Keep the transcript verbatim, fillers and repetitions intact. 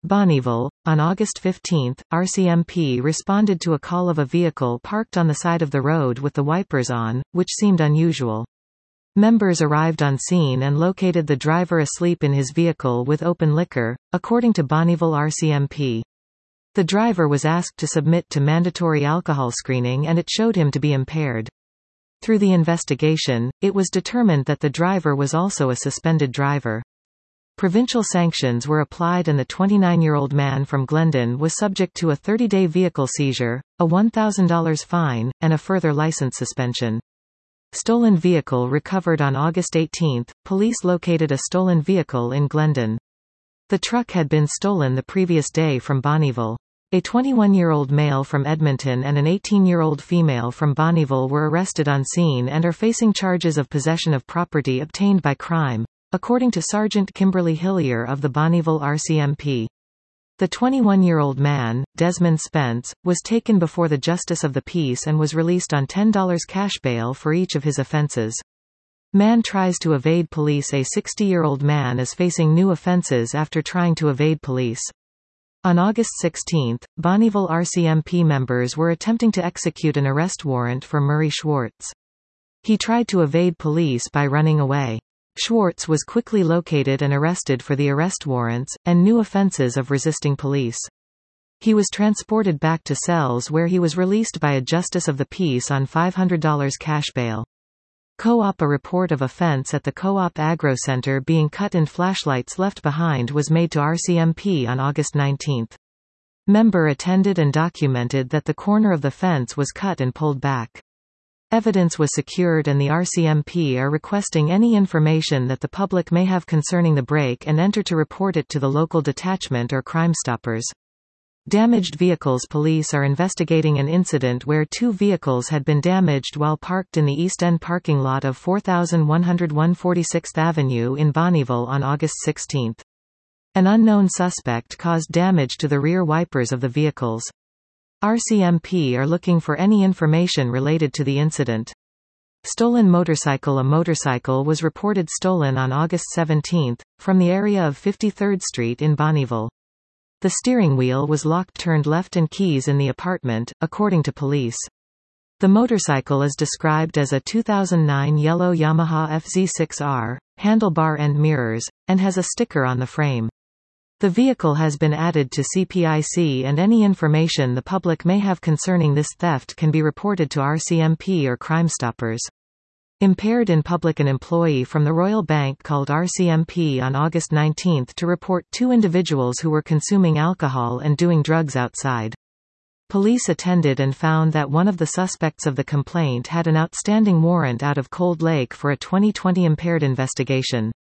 Bonnyville. On August fifteenth, R C M P responded to a call of a vehicle parked on the side of the road with the wipers on, which seemed unusual. Members arrived on scene and located the driver asleep in his vehicle with open liquor, according to Bonnyville R C M P. The driver was asked to submit to mandatory alcohol screening and it showed him to be impaired. Through the investigation, it was determined that the driver was also a suspended driver. Provincial sanctions were applied and the twenty-nine-year-old man from Glendon was subject to a thirty-day vehicle seizure, a one thousand dollars fine, and a further license suspension. Stolen vehicle recovered. On August eighteenth, police located a stolen vehicle in Glendon. The truck had been stolen the previous day from Bonnyville. A twenty-one-year-old male from Edmonton and an eighteen-year-old female from Bonnyville were arrested on scene and are facing charges of possession of property obtained by crime, according to Sergeant Kimberly Hillier of the Bonnyville R C M P. The twenty-one-year-old man, Desmond Spence, was taken before the Justice of the Peace and was released on ten dollars cash bail for each of his offences. Man tries to evade police. A sixty-year-old man is facing new offences after trying to evade police. On August sixteenth, Bonnyville R C M P members were attempting to execute an arrest warrant for Murray Schwartz. He tried to evade police by running away. Schwartz was quickly located and arrested for the arrest warrants, and new offences of resisting police. He was transported back to cells where he was released by a Justice of the Peace on five hundred dollars cash bail. Co-op. A report of offence at the Co-op Agro Center being cut and flashlights left behind was made to R C M P on August nineteenth. Member attended and documented that the corner of the fence was cut and pulled back. Evidence was secured and the R C M P are requesting any information that the public may have concerning the break and enter to report it to the local detachment or Crime Stoppers. Damaged vehicles. Police are investigating an incident where two vehicles had been damaged while parked in the East End parking lot of four thousand one hundred one forty-sixth Avenue in Bonnyville on August sixteenth. An unknown suspect caused damage to the rear wipers of the vehicles. R C M P are looking for any information related to the incident. Stolen motorcycle. A motorcycle was reported stolen on August seventeenth, from the area of fifty-third Street in Bonnyville. The steering wheel was locked, turned left and keys in the apartment, according to police. The motorcycle is described as a two thousand nine yellow Yamaha F Z six R, handlebar and mirrors, and has a sticker on the frame. The vehicle has been added to C P I C and any information the public may have concerning this theft can be reported to R C M P or Crime Stoppers. Impaired in public. An employee from the Royal Bank called R C M P on August nineteenth to report two individuals who were consuming alcohol and doing drugs outside. Police attended and found that one of the suspects of the complaint had an outstanding warrant out of Cold Lake for a twenty twenty impaired investigation.